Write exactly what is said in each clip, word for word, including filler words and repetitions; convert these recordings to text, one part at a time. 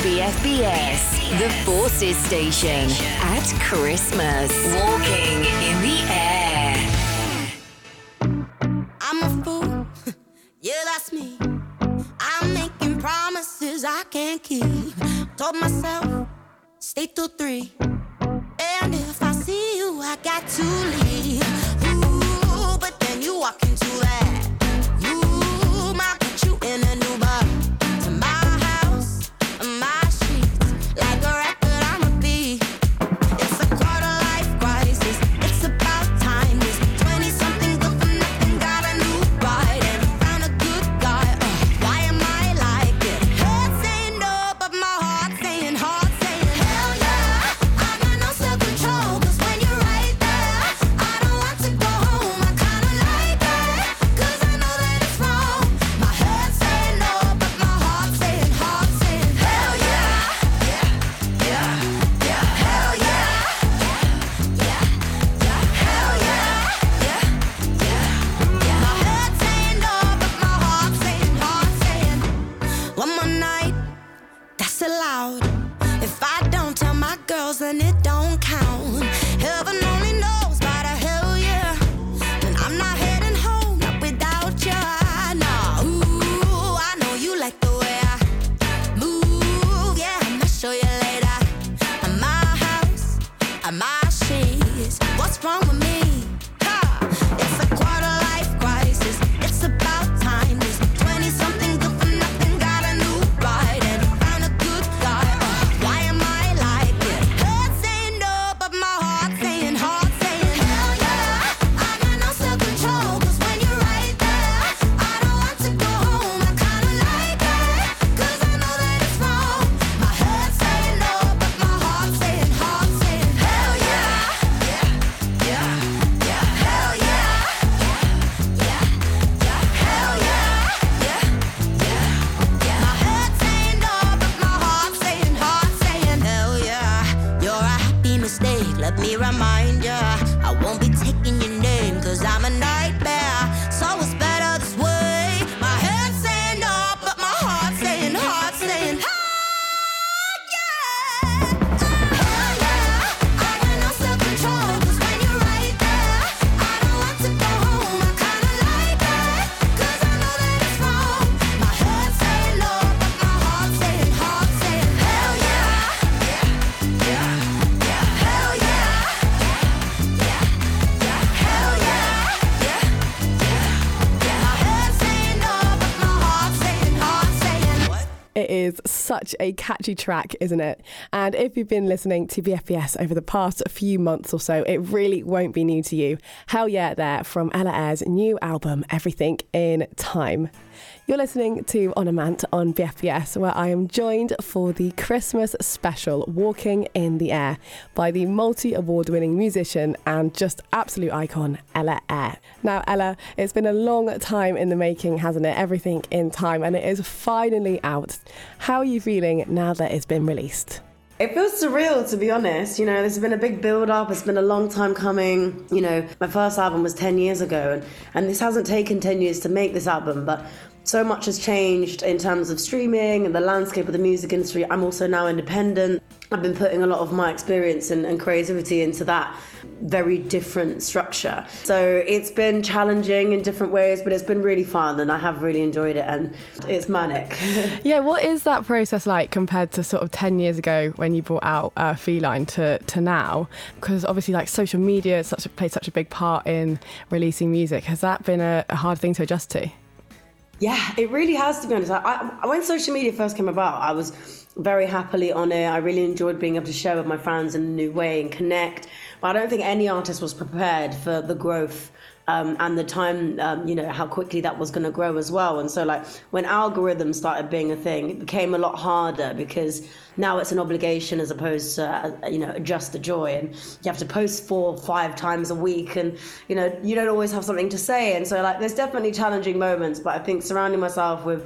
B F B S, the Forces Station, at Christmas. Walking in the air. I'm a fool, yeah, that's me. I'm making promises I can't keep. Told myself, stay till three. And if I see you, I got to leave. Ooh, but then you walk into that. You might put you in a new bar. To my house, my sheets. Like a record, I'm a beat. It's a quarter life crisis. It's about time. This twenty-something good for nothing. Got a new bride and found a good guy. Uh, why am I like it? Head saying no, but my heart saying heart saying hell yeah. I got no self-control, 'cause when you're right there, I don't want to go home. I kinda like it, 'cause I know that it's wrong. My head saying no, but my heart saying heart saying hell yeah. Yeah, yeah, yeah, hell yeah. Yeah, yeah, hell yeah. Yeah, yeah, yeah. My head saying no, but my heart saying heart saying one more night. That's allowed. If I don't tell my girls, then it don't count. Heaven only knows about a hell yeah. And I'm not heading home, not without ya. Nah, ooh, I know you like the way I move. Yeah, I'ma show you later. At my house, at my sheets. What's wrong with me? Ha! It's a quarter life crisis. It's about time. This twenty-something good for nothing. Got a new bride and found a good guy. Uh, why am I like it? Head saying no, but my heart saying heart saying hell yeah. I got no self-control, 'cause when you're right there, I don't want to go home. I kinda like it, 'cause I know that it's wrong. My head saying no, but my heart saying heart saying hell yeah. Yeah, yeah, yeah, hell yeah. Yeah, yeah, hell yeah. Yeah, yeah, yeah. My head saying no, but my heart saying heart saying hell yeah. You're a happy mistake, let me remind ya. I won't be taking your name, 'cause I'm a nightmare. So it's better this way. My head saying no, but my heart saying heart saying ah, yeah. Hell yeah. I got no self-control, 'cause when you're right there, I don't want to go home. I kinda like it, 'cause I know that it's wrong. My head saying no, but my heart saying heart saying hell yeah. Yeah, yeah, yeah, hell yeah. Yeah, yeah, hell yeah. Yeah, yeah, yeah. My head saying no, but my heart saying heart saying what? It is such a catchy track, isn't it? And if you've been listening to B F B S over the past few months or so, it really won't be new to you. Hell yeah, there from Ella Eyre's new album, Everything in Time. You're listening to On a Mant on B F B S, where I am joined for the Christmas special Walking in the Air by the multi-award-winning musician and just absolute icon, Ella Eyre. Now, Ella, it's been a long time in the making, hasn't it? Everything in Time, and it is finally out. How are you feeling now that it's been released? It feels surreal, to be honest. You know, there's been a big build-up. It's been a long time coming. You know, my first album was ten years ago, and, and this hasn't taken ten years to make this album, but so much has changed in terms of streaming and the landscape of the music industry. I'm also now independent. I've been putting a lot of my experience and, and creativity into that very different structure. So it's been challenging in different ways, but it's been really fun and I have really enjoyed it, and it's manic. Yeah, what is that process like compared to sort of ten years ago when you brought out uh, Feline to, to now? Because obviously like social media has such a, played such a big part in releasing music. Has that been a, a hard thing to adjust to? Yeah, it really has, to be honest. I, I, when social media first came about, I was very happily on it. I really enjoyed being able to share with my fans in a new way and connect. But I don't think any artist was prepared for the growth um, and the time, um, you know, how quickly that was going to grow as well. And so, like, when algorithms started being a thing, it became a lot harder because now it's an obligation as opposed to, uh, you know, just a joy. And you have to post four or five times a week and, you know, you don't always have something to say. And so, like, there's definitely challenging moments, but I think surrounding myself with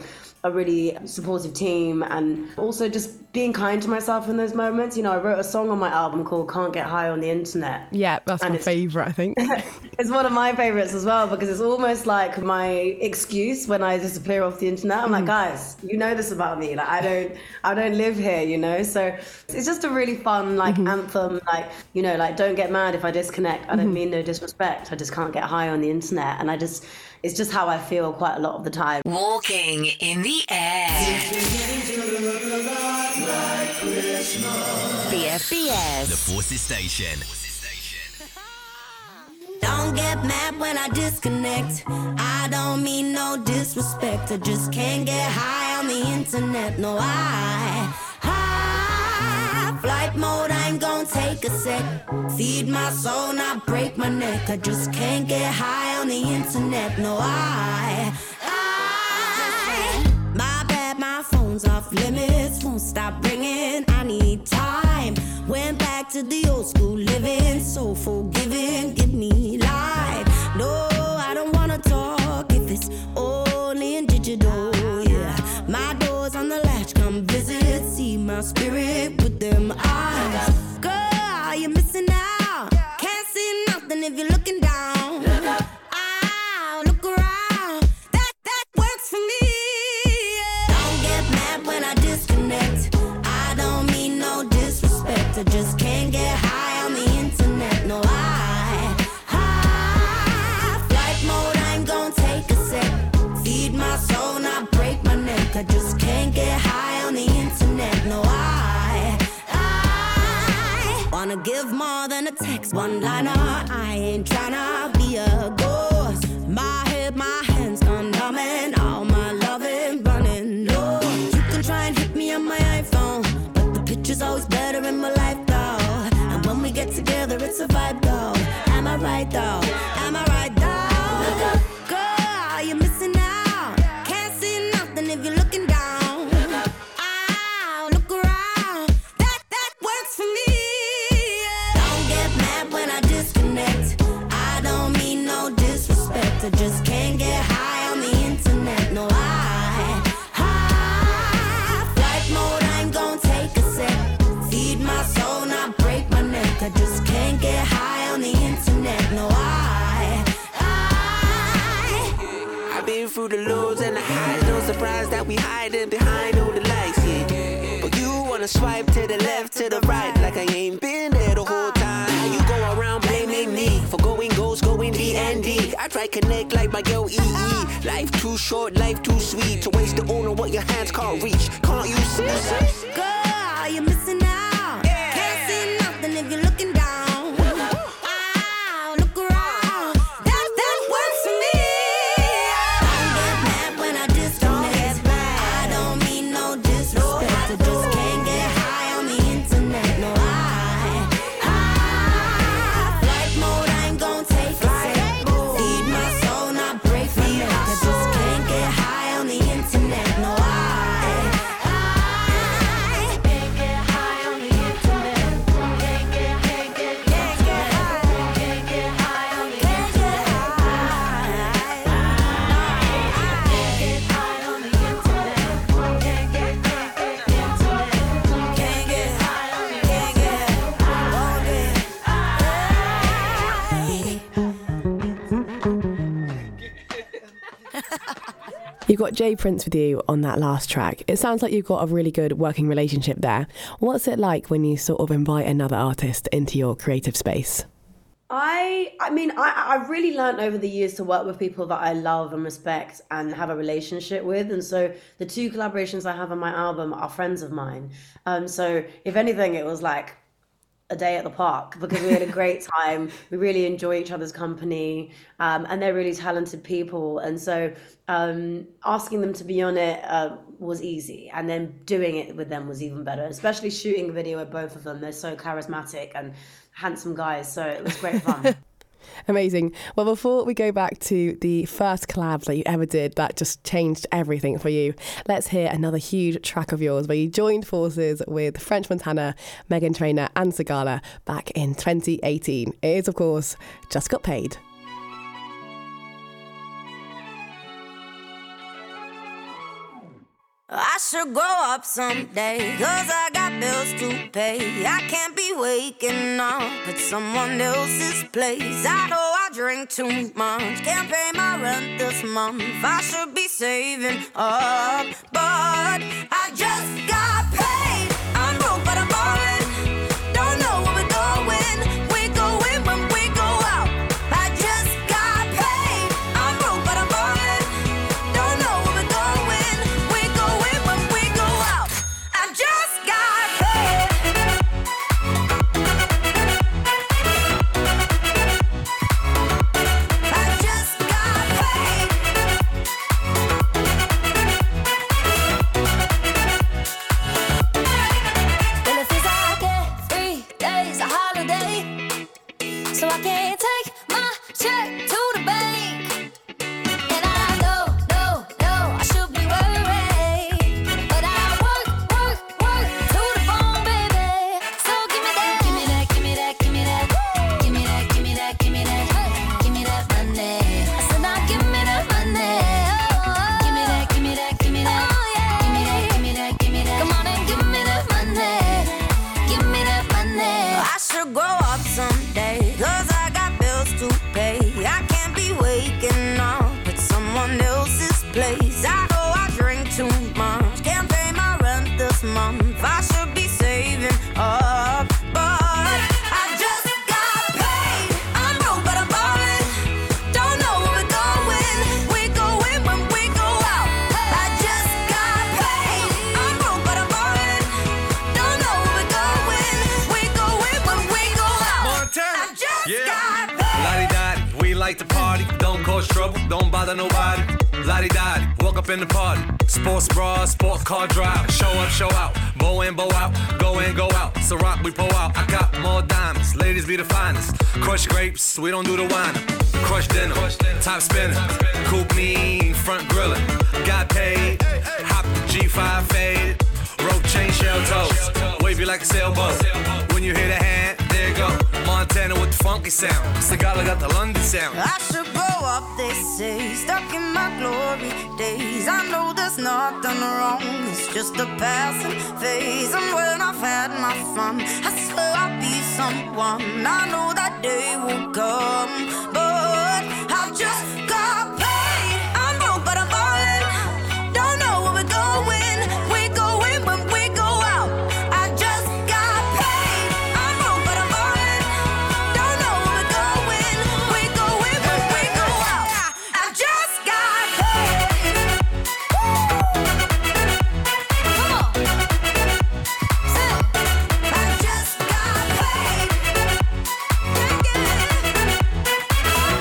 a really supportive team, and also just being kind to myself in those moments. You know, I wrote a song on my album called Can't Get High on the Internet. Yeah, that's my favourite, I think. It's one of my favourites as well, because it's almost like my excuse when I disappear off the internet. I'm mm. like, guys, you know this about me. Like, I don't, I don't live here, you know? So it's just a really fun, like, mm-hmm. anthem. Like, you know, like, don't get mad if I disconnect. I don't mm-hmm. mean no disrespect. I just can't get high on the internet. And I just, it's just how I feel quite a lot of the time. Walking in the air. B F B S. The Forces Station. Don't get mad when I disconnect. I don't mean no disrespect. I just can't get high on the internet. No, I high flight mode. I ain't gonna take a sec. Feed my soul, not break my neck. I just can't get high on the internet. No, I I my bad, my phone's off limits. Won't stop ringing. I need time. Went back to the old school living, so forgiving, give me life. No, I don't wanna talk if it's only in digital, yeah. My door's on the latch, come visit, see my spirit with them eyes. Girl, you're missing out, can't see nothing if you're looking down. Ah, look around, that, that works for me, yeah. Don't get mad when I disconnect. I don't mean no disrespect. I just can't get high on the internet. No, I high flight mode. I ain't gonna take a sec. Feed my soul, not break my neck. I just can't get high on the internet. No, I I wanna give more than a text one liner. I ain't tryna be a ghost. My head, my hands gone numb and all my loving running low. You can try and hit me on my iPhone, but the picture's always better in my life though. And when we get together, it's a vibe though. Am I right though? Am I right though? Girl, you're missing out. Can't see nothing if you're looking down. Ah, look around. That that works for me. Yeah. Don't get mad when I disconnect. I don't mean no disrespect. I just can't get high on the internet. No, I high flight mode. I ain't gonna take a sec. Feed my soul, not break my neck. I just can't get high on the internet. No, I I I've been through the lows and the highs. No surprise that we hiding behind all the lights, yeah. But you wanna swipe to the left, to the right, like I ain't been there the whole time. You go around blaming me for going ghost, going D and D. I try connect like my girl E E. Life too short, life too sweet to waste it all on what your hands can't reach. Can't you see? Girl, you're missing out. Can't see nothing if you're looking down. Ah, look around. That that works for me. Don't get mad when I disconnect. I don't mean no disrespect. I just can't get high on the internet. No, I high flight mode. I ain't gonna take a sec. Feed my soul, not break my neck. I just can't get high on the internet. No, I I can't get high on the internet. Can't get, can't get, can't get high. Can't get high on the internet. Can't get high on the internet. Can't get, can't get internet. Can't get high on the internet. You've got Jay Prince with you on that last track. It sounds like you've got a really good working relationship there. What's it like when you sort of invite another artist into your creative space? I I mean, I, I've really learned over the years to work with people that I love and respect and have a relationship with. And so the two collaborations I have on my album are friends of mine. Um, so if anything, it was like a day at the park because we had a great time. We really enjoy each other's company, um, and they're really talented people. And so um, asking them to be on it uh, was easy, and then doing it with them was even better, especially shooting a video with both of them. They're so charismatic and handsome guys, so it was great fun. Amazing. Well, before we go back to the first collab that you ever did that just changed everything for you, let's hear another huge track of yours where you joined forces with French Montana, Meghan Trainor and Sigala back in twenty eighteen. It is, of course, Just Got Paid. should grow up someday, cause I got bills to pay. I can't be waking up at someone else's place. I know I drink too much, can't pay my rent this month. I should be saving up, but I just got paid. I'm broke but I'm ballin', don't know where we're going. We go in when we go out. I just got paid. I'm broke but I'm ballin', don't know where we're going. We go in when we go out. I just got paid. I just got paid. Well, it feels like every day's a holiday, so I can't take my check to the bank. And I know, no, no, I should be worried, but I work, work, work to the bone, baby. So give me that, give me that, give me that, give me that, give me that, give me that, give me that, give me that money. I said now give me that money. Oh, give me that, give me that, give me that, oh yeah, give me that, give me that, give me that. Come on and give me that money, give me that money. I should grow up someday, cause I got bills to pay. I can't be waking up at someone else's place. I know I drink too much, can't pay my rent this month. I should be saving up, but I just got paid. I'm broke but I'm ballin', don't know where we're going. We go in when we go out. I just got paid. I'm broke but I'm ballin', don't know where we're going. We go in when we go out. Montana. I just Yeah. got paid. Lottie-dottie, we like to party. Don't cause trouble, don't bother nobody. Lottie-dottie, walk up in the party. Sports bra, sports car drive. Show up, show out. Bow in, bow out. Go in, go out. So rock, we pull out. I got more diamonds. Ladies be the finest. Crush grapes, we don't do the wine. Crush dinner, top spinner. Coupe me, front griller. Got paid. Hop the G five faded. Rope chain, shell toes. Wave you like a sailboat. When you hear the hand, there you go. Montana with the funky sound. Sagala got the London sound. I should grow up, they say, stuck in my glory days. I know there's nothing wrong, it's just a passing phase. And when I've had my fun, I swear I'll be someone. I know that day will come, but I just got paid. I'm broke but I'm ballin', don't know where we're going. We go in when we go out. I just got paid. I'm broke but I'm ballin', don't know where we're going. We go in when we go out. I just got paid. Come on. Say, I just got paid. Yeah, yeah.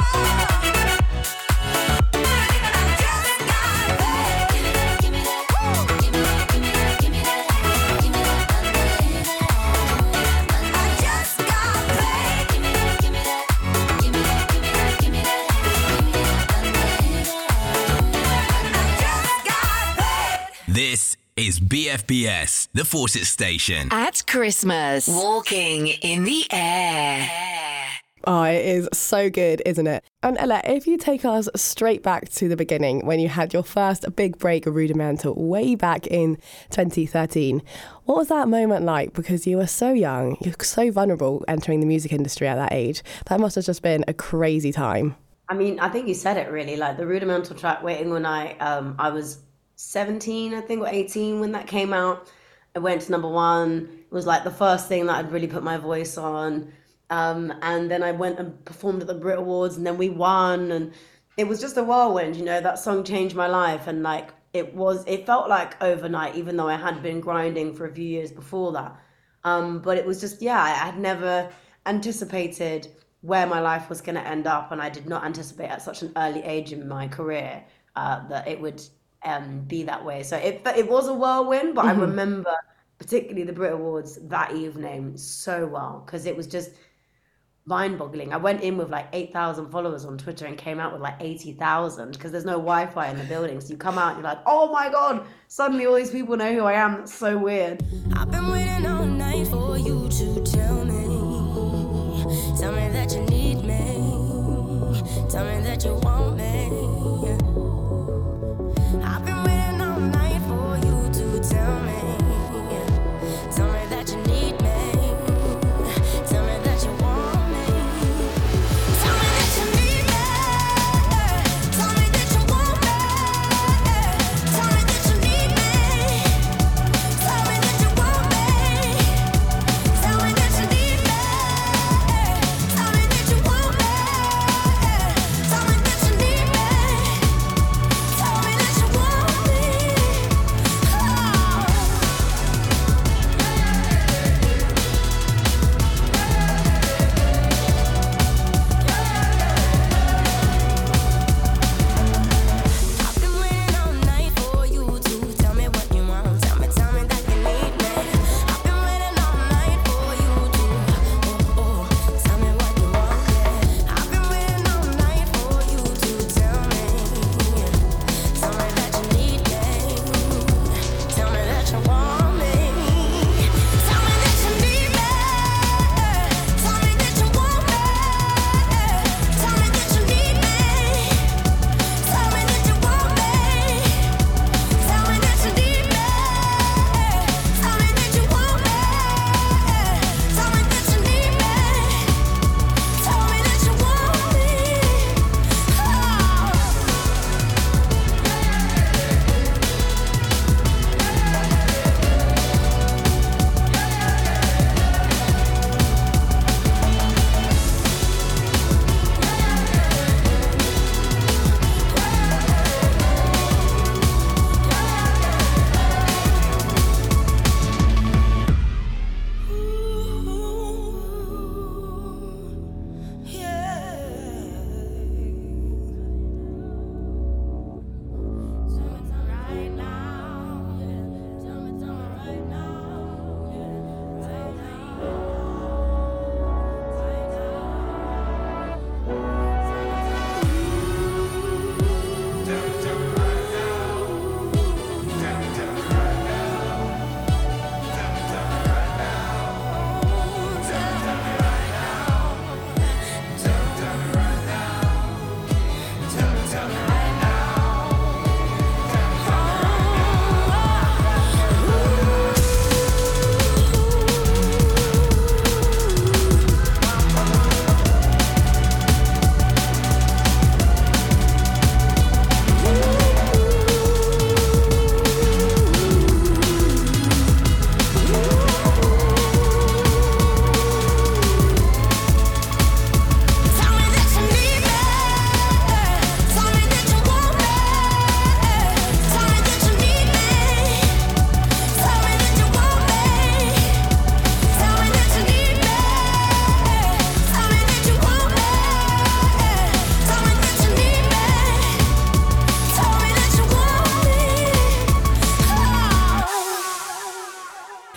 This is B F B S, the Fawcett Station. At Christmas, walking in the air. Oh, it is so good, isn't it? And Ella, if you take us straight back to the beginning, when you had your first big break of Rudimental way back in twenty thirteen, what was that moment like? Because you were so young, you're so vulnerable entering the music industry at that age. That must have just been a crazy time. I mean, I think you said it really. Like the Rudimental track, Waiting All Night, um, I was seventeen, I think, or eighteen when that came out. It went to number one. It was like the first thing that I'd really put my voice on. Um, and then I went and performed at the Brit Awards, and then we won, and it was just a whirlwind, you know. That song changed my life, and like it was, it felt like overnight, even though I had been grinding for a few years before that. Um, but it was just, yeah, I had never anticipated where my life was going to end up, and I did not anticipate at such an early age in my career uh, that it would um, be that way. So it it was a whirlwind, but mm-hmm. I remember particularly the Brit Awards that evening so well, because it was just mind-boggling. I went in with like eight thousand followers on Twitter and came out with like eighty thousand, because there's no Wi-Fi in the building. So you come out and you're like, oh my God, suddenly all these people know who I am. That's so weird. I've been waiting all night for you to tell me. Tell me that you need me. Tell me that you want me. I've been waiting all night for you to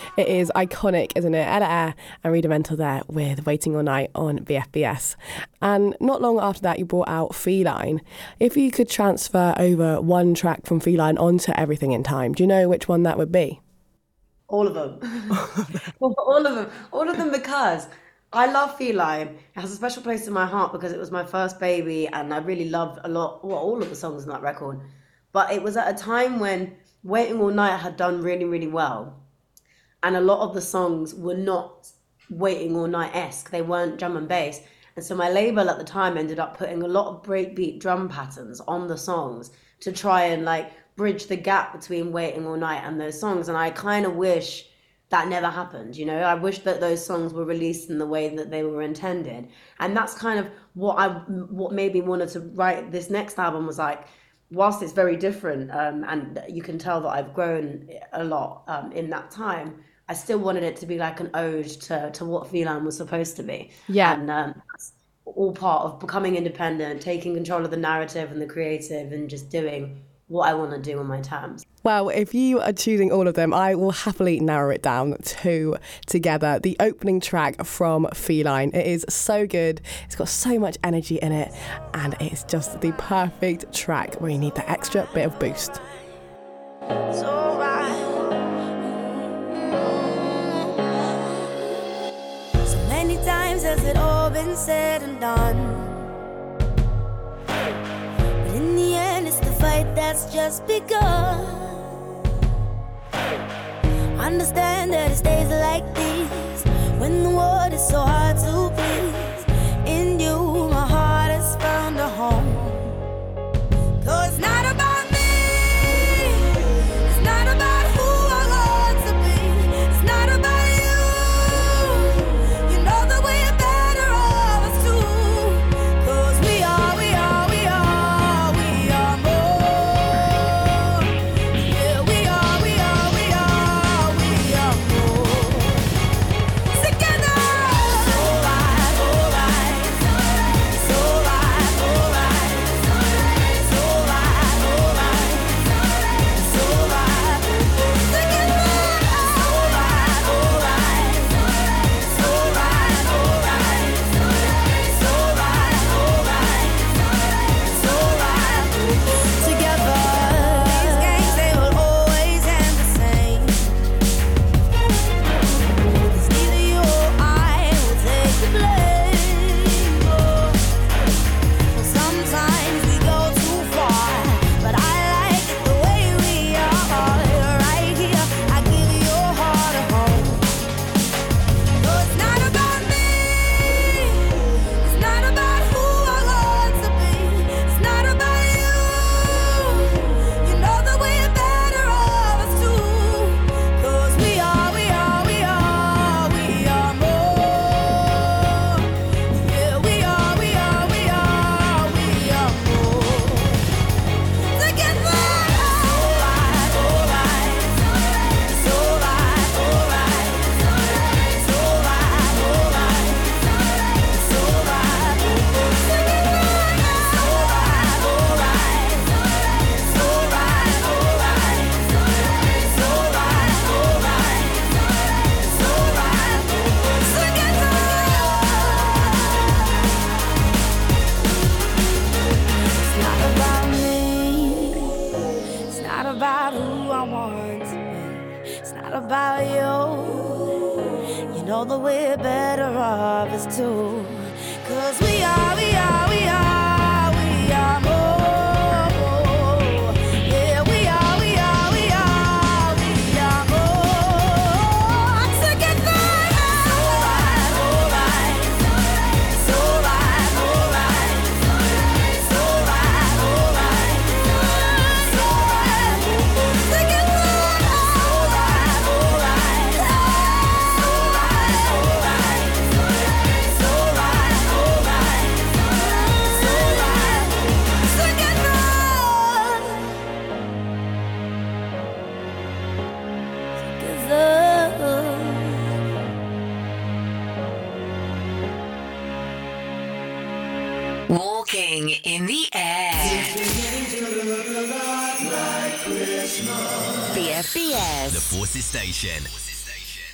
It is iconic, isn't it? Ella Eyre and Rudimental there with Waiting All Night on B F B S. And not long after that, you brought out Feline. If you could transfer over one track from Feline onto Everything in Time, do you know which one that would be? All of them. all of them. All of them because I love Feline. It has a special place in my heart because it was my first baby and I really loved a lot, well, all of the songs in that record. But it was at a time when Waiting All Night had done really, really well. And a lot of the songs were not Waiting All Night-esque. They weren't drum and bass. And so my label at the time ended up putting a lot of breakbeat drum patterns on the songs to try and like bridge the gap between Waiting All Night and those songs. And I kind of wish that never happened, you know? I wish that those songs were released in the way that they were intended. And that's kind of what I, what made me wanted to write this next album was like, whilst it's very different, um, and you can tell that I've grown a lot um, in that time, I still wanted it to be like an ode to, to what Feline was supposed to be. Yeah. And um, that's all part of becoming independent, taking control of the narrative and the creative and just doing what I want to do on my terms. Well, if you are choosing all of them, I will happily narrow it down to Together, the opening track from Feline. It is so good. It's got so much energy in it, and it's just the perfect track where you need that extra bit of boost. It's alright. So many times has it all been said and done. But in the end, it's the fight that's just begun. Understand that it stays like this when the world is so hard to please. In you, my heart has found a home. 'Cause it's not about me, it's not about who I want to be, it's not about you. You know that we're better off as two. 'Cause we are, we are, we are, we are more. Yeah, we are, we are, we are, we are more. Together. It's alright, alright. It's alright, alright. It's alright, alright. It's alright. Together. It's alright, alright. It's alright, alright. It's alright, alright. It's alright. Together. These games, they will always end the same. 'Cause neither you or I will take the blame. Oh. Sometimes we go too far, but I like it the way we are. Right here, I give your heart a home. No, it's not about me, it's not about who I want to be, it's not about you. You know that we're better off as two. 'Cause we are, we are, we are, we are more. Yeah, we are, we are, we are, we are more. Together. Alright, alright. It's alright, alright. It's alright, alright. It's alright. Together. It's alright, alright. It's alright, alright. It's alright, alright. It's alright. Together. It's not about me, it's not about who I want to be, it's not about you. You know that we're better off as two. 'Cause we are, we are, we are, we are more. Yeah, we are, we are, we are, we are more. Together. It's alright, alright. It's alright, alright. It's alright, alright. It's alright. Together. It's alright, alright. It's alright, alright. It's alright, alright. It's alright. Together. Together. Walking in the air. B F B S. The Forces Station.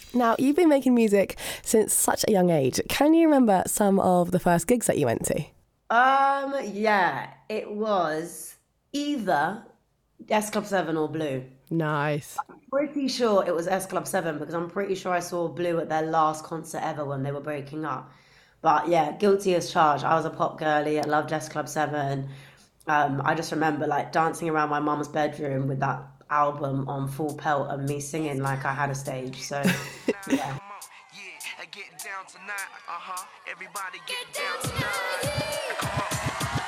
Now, you've been making music since such a young age. Can you remember some of the first gigs that you went to? Um, yeah, it was either S Club seven or Blue. Nice. I'm pretty sure it was S Club seven because I'm pretty sure I saw Blue at their last concert ever when they were breaking up. But yeah, guilty as charged. I was a pop girly. I loved S Club seven. Um, I just remember like dancing around my mum's bedroom with that album on full pelt and me singing like I had a stage. So yeah. Get down tonight, uh-huh. Everybody get down tonight. Come on.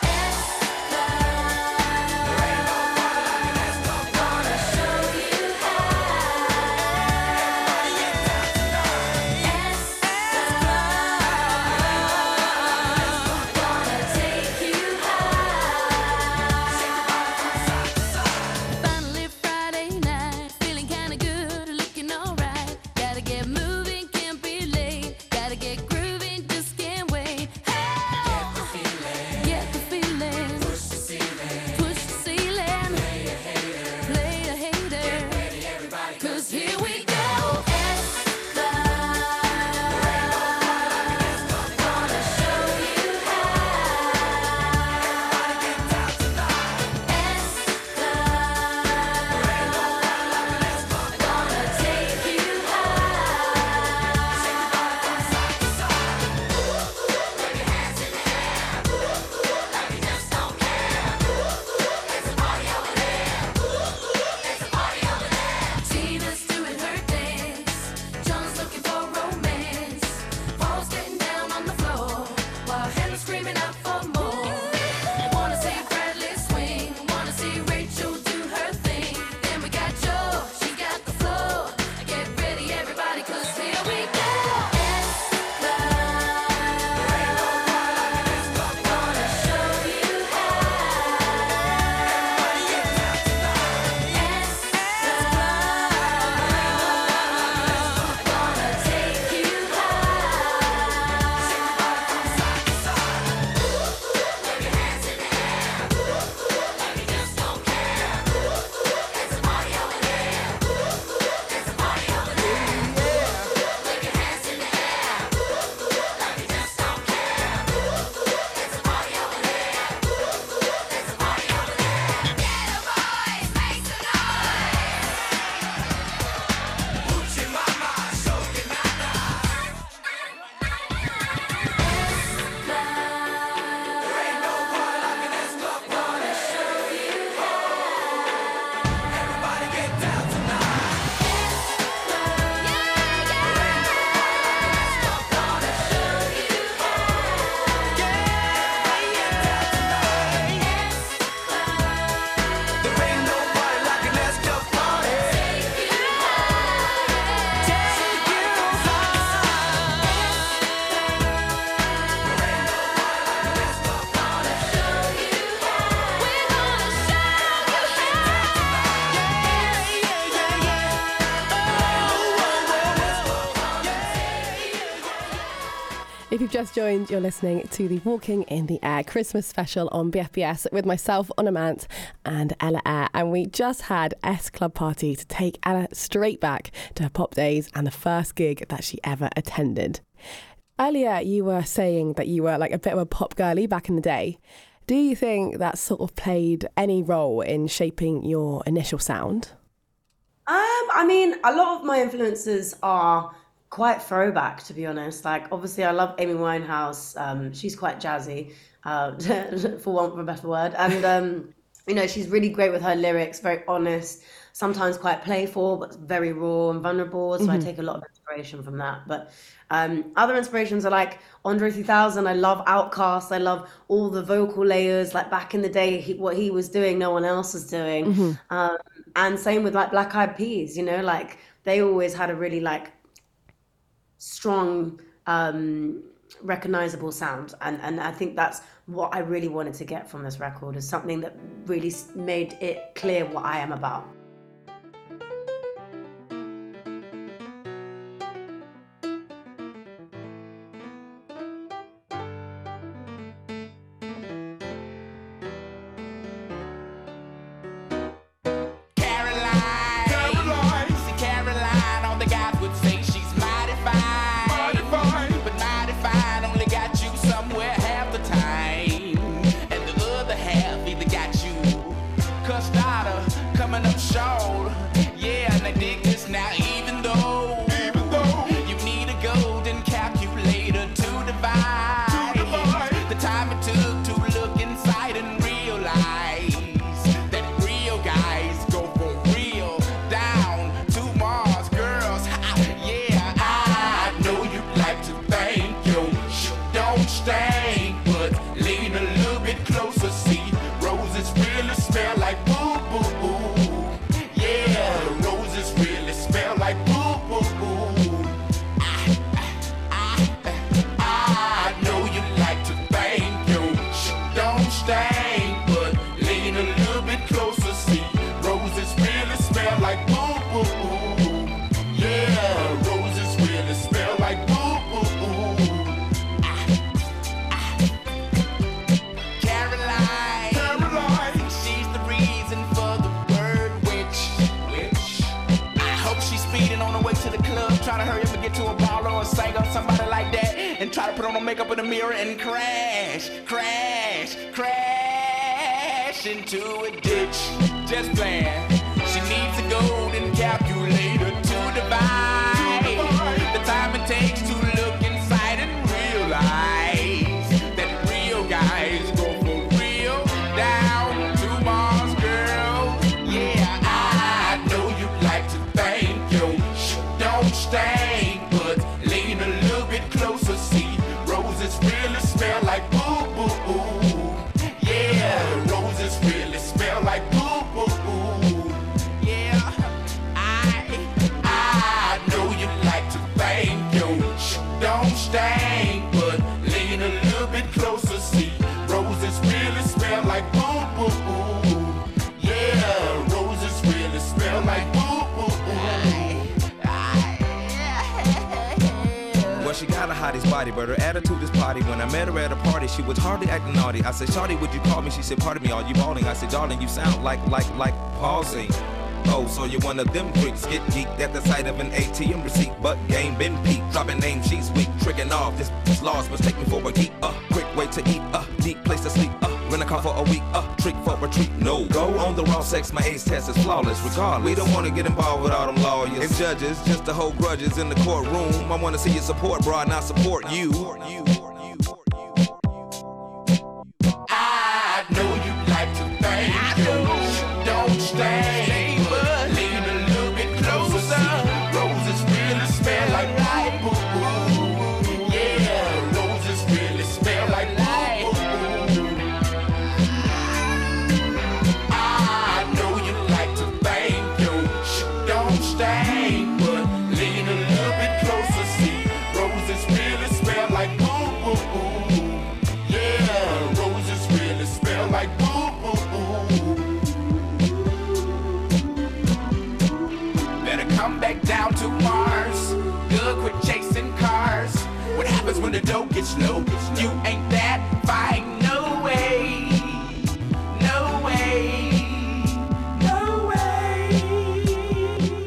If you've just joined, you're listening to the Walking in the Air Christmas special on B F B S with myself, Honor Mant, and Ella Eyre. And we just had S Club Party to take Ella straight back to her pop days and the first gig that she ever attended. Earlier, you were saying that you were like a bit of a pop girly back in the day. Do you think that sort of played any role in shaping your initial sound? Um, I mean, a lot of my influences are quite throwback, to be honest. Like, obviously, I love Amy Winehouse. Um, she's quite jazzy, uh, for want of a better word. And, um, you know, she's really great with her lyrics, very honest, sometimes quite playful, but very raw and vulnerable. So mm-hmm. I take a lot of inspiration from that. But um, other inspirations are like Andre three thousand. I love Outkast. I love all the vocal layers. Like back in the day, he, what he was doing, no one else was doing. Mm-hmm. Um, and same with like Black Eyed Peas, you know, like they always had a really like strong, um, recognizable sound. And, and I think that's what I really wanted to get from this record, is something that really made it clear what I am about. Caroline, Caroline, see Caroline, all the guys would say she's like boo boo boo. I, I, I, I know you like to bang your shit don't stain, but lean a little bit closer, see roses really smell like boo boo boo. Yeah, roses really smell like boo boo boo. Caroline, Caroline, she's the reason for the word witch. witch. I hope she's speeding on her way to the club, trying to hurry up and get to a baller or a singer, somebody like that, and try to put on her makeup in the mirror and crash, crash, crash into a ditch. Just playing. She needs a golden calculator to divide the time it takes to look inside and realize that real guys go for real down to Mars, girl. Yeah, I I know you like to bang your shit don't stain, but lean a little bit closer, see roses really smell like boo boo boo. Yeah, roses really smell like boo boo boo. yeah, I I know you like to bang your shit don't stain, but lean a little bit closer, see roses really smell like boo boo boo. Yeah, roses really smell like boo boo boo. Well, she got a hottie's body, but her attitude is potty. When I met her at a party, she was hardly acting naughty. I said, Shawty, would you call me? She said, pardon me, are you bawling? I said, darling, you sound like, like, like pausing. Oh, so you're one of them freaks, get geeked at the sight of an A T M receipt, but game been peaked, dropping names, she's weak, tricking off, this, this loss must take me for a geek, uh, quick way to eat, uh, deep place to sleep, uh, rent a car for a week, uh, trick for a treat, no, go on the raw sex, my ace test is flawless, regardless, we don't wanna get involved with all them lawyers and judges, just to hold grudges in the courtroom, I wanna see your support, bro, and I support you. I know you like to bang your shit don't stain, but lean a little bit closer. Roses really smell like boo boo boo. Yeah, roses really smell like boo boo boo. I know you like to bang your shit don't stain, but lean a little bit closer. See, roses really smell like boo boo boo. Yeah, roses really smell like boo boo boo. better come back down to Mars. Good, quit chasing cars. What happens when the dough gets low? You ain't that fine, no way. No way. No way.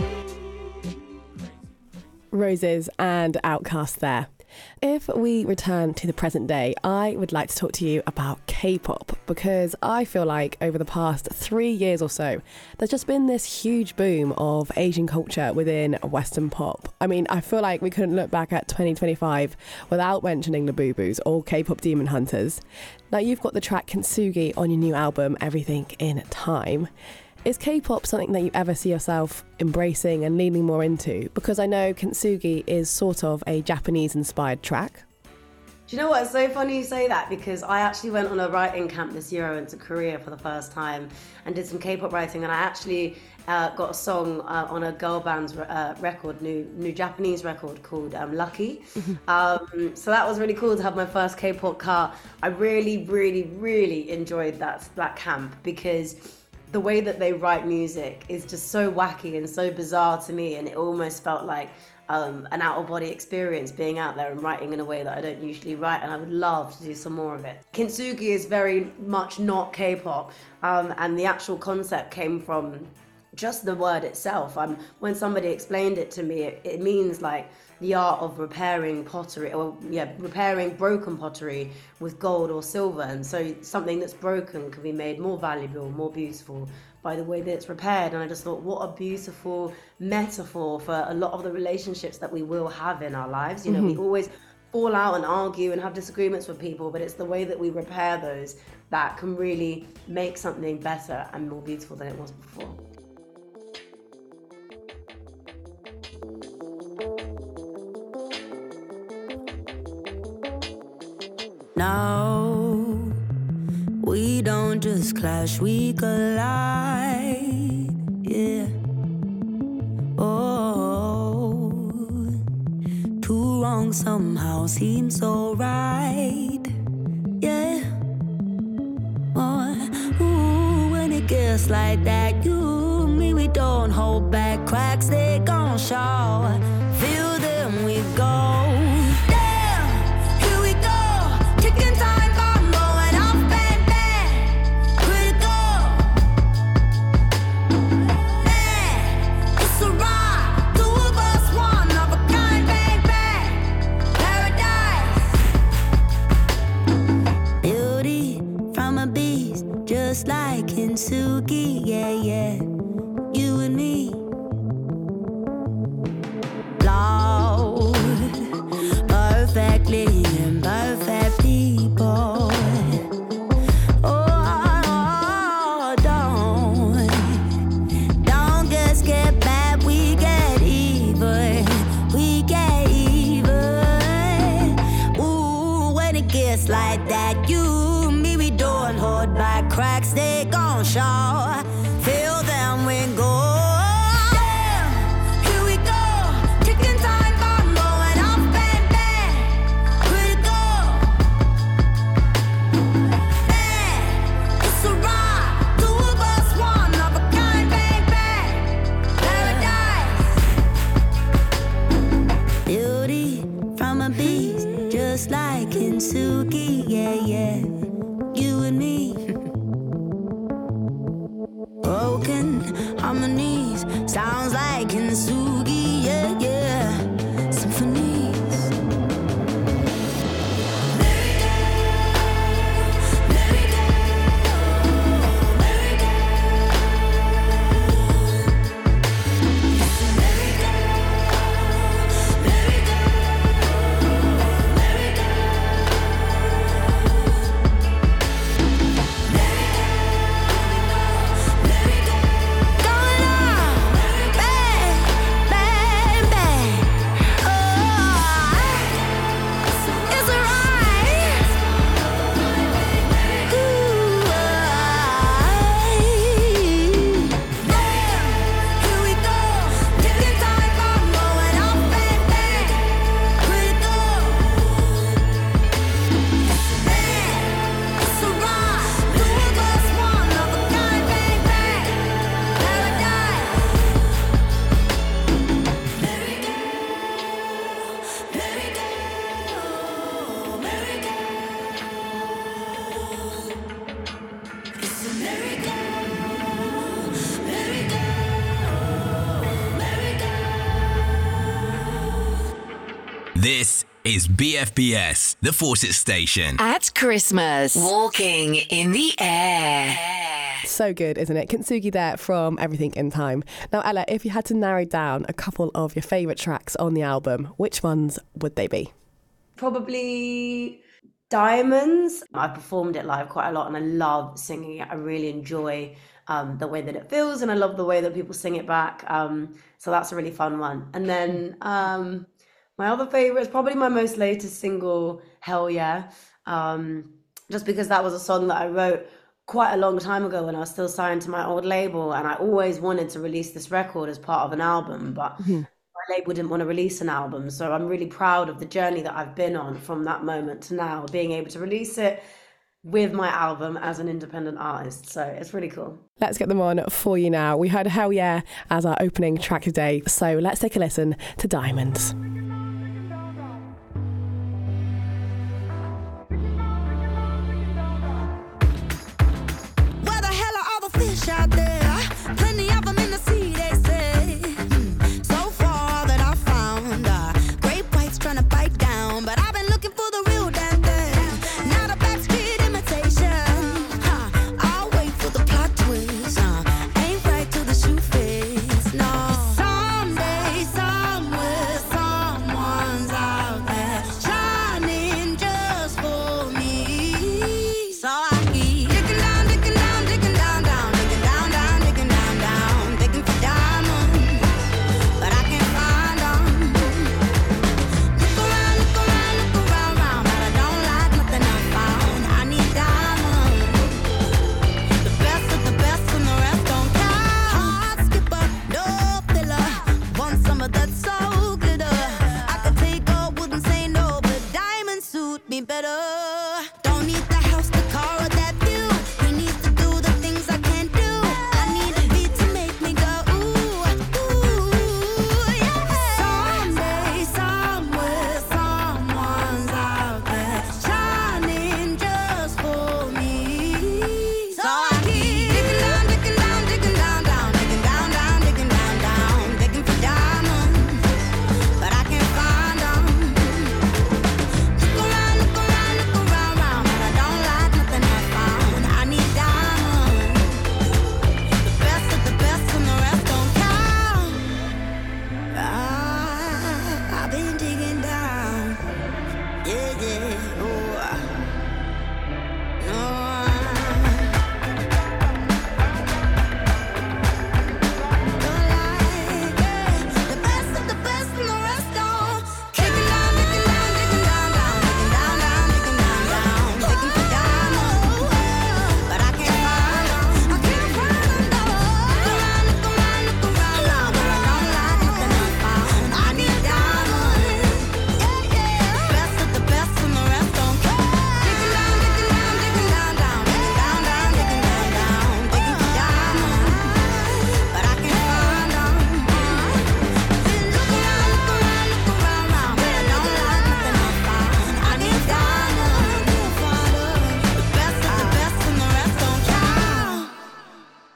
Roses and Outkast there. If we return to the present day, I would like to talk to you about K-pop, because I feel like over the past three years or so, there's just been this huge boom of Asian culture within Western pop. I mean, I feel like we couldn't look back at twenty twenty-five without mentioning the Boo Boos or K-pop Demon Hunters. Now, you've got the track Kintsugi on your new album, Everything in Time. Is K-pop something that you ever see yourself embracing and leaning more into? Because I know Kintsugi is sort of a Japanese-inspired track. Do you know what? It's so funny you say that, because I actually went on a writing camp this year. I went to Korea for the first time and did some K-pop writing, and I actually uh, got a song uh, on a girl band's uh, record, new new Japanese record called um, Lucky. um, so that was really cool to have my first K-pop car. I really, really, really enjoyed that that camp, because the way that they write music is just so wacky and so bizarre to me, and it almost felt like um, an out-of-body experience being out there and writing in a way that I don't usually write, and I would love to do some more of it. Kintsugi is very much not K-pop, um, and the actual concept came from just the word itself. Um, when somebody explained it to me, it, it means like the art of repairing pottery, or yeah, repairing broken pottery with gold or silver. And so something that's broken can be made more valuable, more beautiful by the way that it's repaired. And I just thought, what a beautiful metaphor for a lot of the relationships that we will have in our lives. You know, mm-hmm. we always fall out and argue and have disagreements with people, but it's the way that we repair those that can really make something better and more beautiful than it was before. No, we don't just clash, we collide, yeah. Oh, wrong somehow seems so right. Yeah. Oh, ooh, when it gets like that, you, me, we don't hold back. Cracks, they gon' show. Feel them, we go. Just like Kintsugi, yeah, yeah, you and me. Lord, perfectly imperfect people. Oh, don't, don't just get mad, we get even, we get even. Ooh, when it gets like that, you, me, we don't hold back. Cracks, they gon' show. Feel them, we go. Damn, here we go. Ticking time bomb going off, bang, bang. Critical. Man, it's a ride. Two of us, one of a kind, bang, bang. Paradise. Beauty from a beast, just like Kintsugi, yeah, yeah. You and me. Broken harmonies, sounds like Kintsugi, yeah, yeah. Symphonies. This is B F B S, the Fawcett Station. At Christmas, walking in the air. So good, isn't it? Kintsugi there from Everything in Time. Now, Ella, if you had to narrow down a couple of your favourite tracks on the album, which ones would they be? Probably Diamonds. I performed it live quite a lot and I love singing it. I really enjoy um, the way that it feels and I love the way that people sing it back. Um, so that's a really fun one. And then um, my other favourite is probably my most latest single, Hell Yeah. Um, just because that was a song that I wrote quite a long time ago when I was still signed to my old label and I always wanted to release this record as part of an album, but mm-hmm. my label didn't want to release an album. So I'm really proud of the journey that I've been on from that moment to now, being able to release it with my album as an independent artist. So it's really cool. Let's get them on for you now. We heard Hell Yeah as our opening track today. So let's take a listen to Diamonds. Fish out there, plenty of them in the sea, they say. So far that I found uh, great whites trying to bite down, but I've been looking for the real damn thing, not a backstreet imitation. Huh, I'll wait for the plot twist, uh, ain't right till the shoe fits. No, someday, somewhere, someone's out there shining just for me. So I keep digging down, digging down, digging down, down. That's so glitter. I could take gold, wouldn't say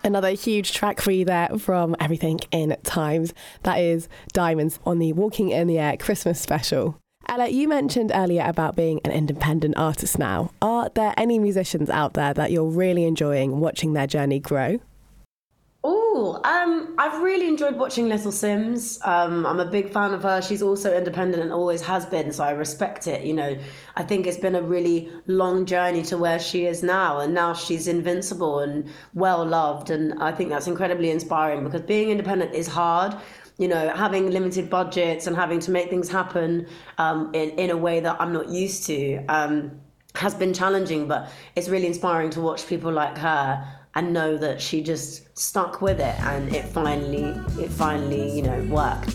Another huge track for you there from Everything in Times. That is Diamonds on the Walking in the Air Christmas special. Ella, you mentioned earlier about being an independent artist now. Are there any musicians out there that you're really enjoying watching their journey grow? Oh, um, I've really enjoyed watching Little Sims. Um, I'm a big fan of her. She's also independent and always has been, so I respect it. You know, I think it's been a really long journey to where she is now, and now she's invincible and well loved, and I think that's incredibly inspiring because being independent is hard. You know, having limited budgets and having to make things happen um, in, in a way that I'm not used to um, has been challenging, but it's really inspiring to watch people like her and know that she just stuck with it and it finally, it finally, you know, worked.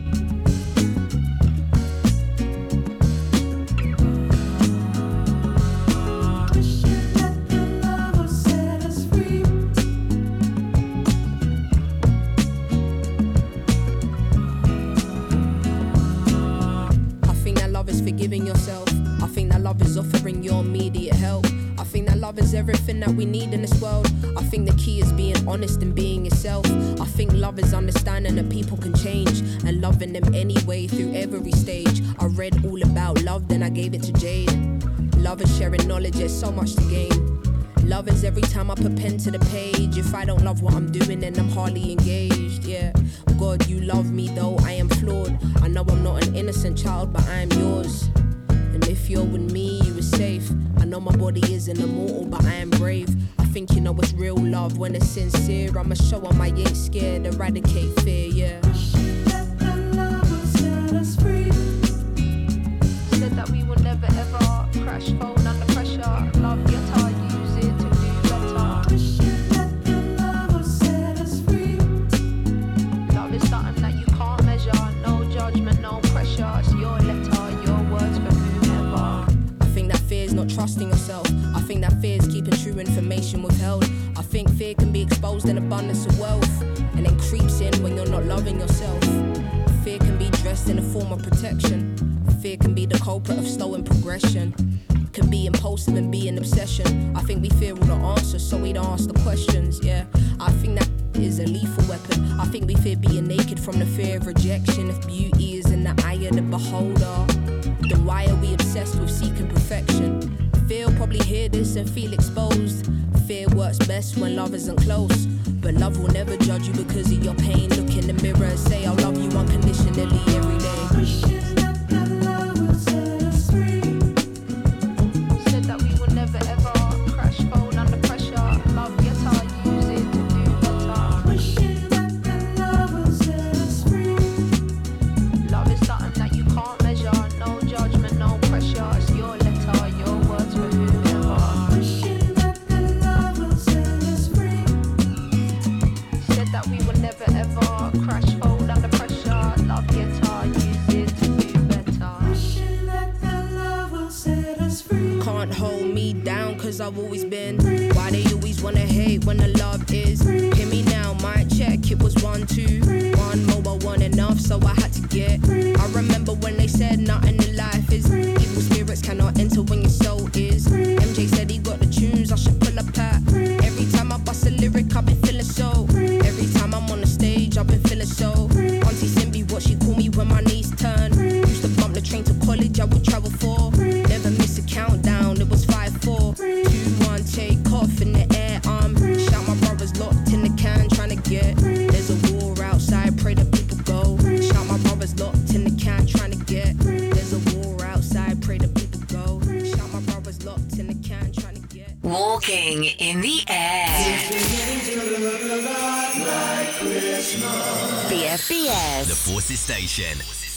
Forgiving yourself. I think that love is offering your immediate help. I think that love is everything that we need in this world. I think the key is being honest and being yourself. I think love is understanding that people can change and loving them anyway through every stage. I read all about love, then I gave it to Jade. Love is sharing knowledge, there's so much to gain. Love is every time I put pen to the page. If I don't love what I'm doing, then I'm hardly engaged, yeah. God, you love me though I am flawed. I know I'm not an innocent child, but I am yours. And if you're with me, you are safe. I know my body isn't immortal, but I am brave. I think you know it's real love when it's sincere. I'ma show 'em I ain't scared, eradicate fear, yeah. Said that we will never ever crash, phone under pressure. Love your time. Trusting yourself. I think that fear is keeping true information withheld. I think fear can be exposed in abundance of wealth and then creeps in when you're not loving yourself. Fear can be dressed in a form of protection. Fear can be the culprit of slowing progression. Can be impulsive and be an obsession. I think we fear all the answers, so we don't ask the questions, yeah. I think that is a lethal weapon. I think we fear being naked from the fear of rejection. If beauty is in the eye of the beholder, then why are we obsessed with seeking perfection? Fear will probably hear this and feel exposed. Fear works best when love isn't close. But love will never judge you because of your pain. Look in the mirror and say, I'll love you unconditionally every day. Said that we will never ever crash, phone under pressure. Love your time, use it to do better. Wishing that the love will set us free. Love is something that you can't measure. No judgment, no pressure. It's your letter, your words for whoever. Wishing that the love will set us free. Said that we will never ever crash, fold under pressure. Love your time, use it to do better. Wishing that the love will set us free. Can't hold me down cause I've always been. Why they always wanna hate when the love is? Hear me now, my check, it was one, two. One mobile, one enough, so I had to get. I remember when they said nothing in life is. Evil spirits cannot enter when your soul is. M J said he got the tunes, I should pull up at. Every time I bust a lyric, I've been feeling so. Every time I'm on the stage, I've been feeling so. Auntie Simbi, what she call me when my knees turn. Used to bump the train to college, I would travel for. Never miss a countdown, it was five, four, two, one, take off in the air. Um, shout my brothers locked in the can, trying to get. There's a war outside, pray that people go. Shout my brothers locked in the can, trying to get. There's a war outside, pray that people go. Shout my brothers locked in the can, trying to get. Walking in the air. B F B S. The Forces Station.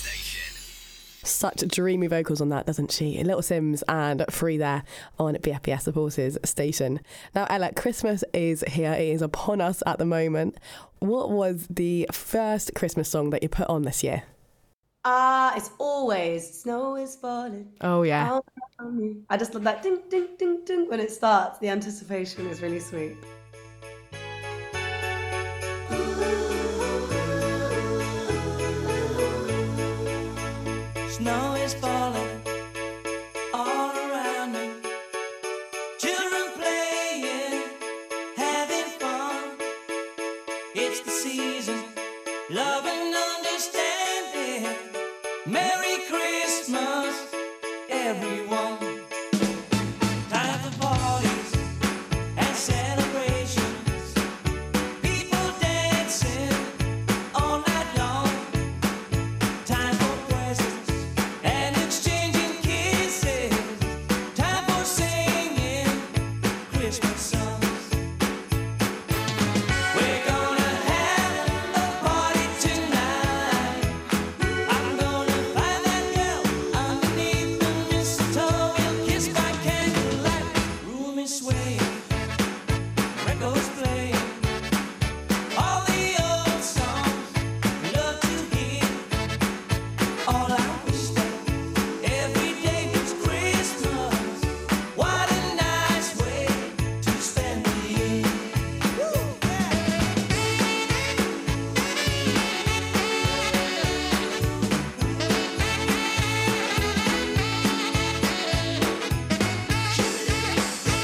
Such dreamy vocals on that, doesn't she? Little Sims and Free there on B F B S, the Forces Station. Now, Ella, Christmas is here. It is upon us at the moment. What was the first Christmas song that you put on this year? Ah, uh, it's always Snow is Falling. Oh, yeah. I just love that ding, ding, ding, ding when it starts. The anticipation is really sweet. Snow is falling all around me. Children playing, having fun. Mary